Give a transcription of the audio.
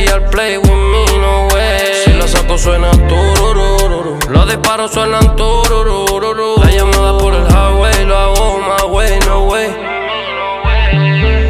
al play with me, no way. Si la saco suena tururururu, los disparos suenan tururururu. La llamada por el highway, lo hago my way, no way.